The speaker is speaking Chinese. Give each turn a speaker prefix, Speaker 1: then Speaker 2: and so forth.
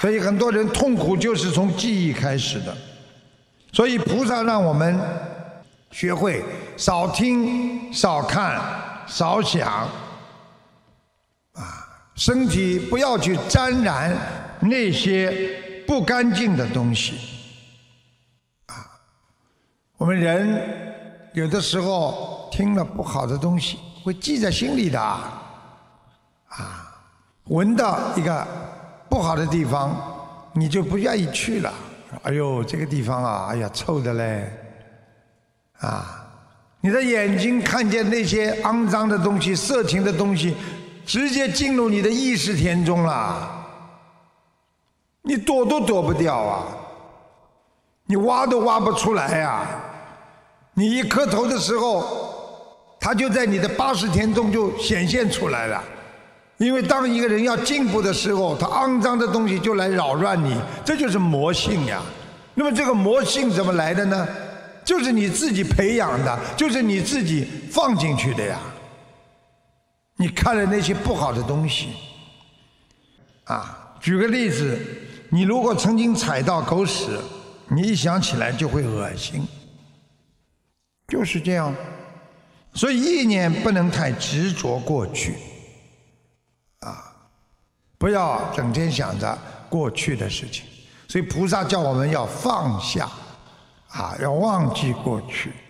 Speaker 1: 所以很多人痛苦就是从记忆开始的。所以菩萨让我们学会少听、少看、少想，身体不要去沾染那些不干净的东西。我们人有的时候听了不好的东西，会记在心里的。闻到一个不好的地方，你就不愿意去了。哎呦，这个地方啊，哎呀，臭的嘞！你的眼睛看见那些肮脏的东西、色情的东西，直接进入你的意识田中了，你躲都躲不掉啊，你挖都挖不出来呀。你一磕头的时候，它就在你的八识田中就显现出来了。因为当一个人要进步的时候，他肮脏的东西就来扰乱你，这就是魔性呀。那么这个魔性怎么来的呢？就是你自己培养的，就是你自己放进去的呀。你看了那些不好的东西，举个例子，你如果曾经踩到狗屎，你一想起来就会恶心，就是这样。所以意念不能太执着过去。不要整天想着过去的事情，所以菩萨叫我们要放下，要忘记过去。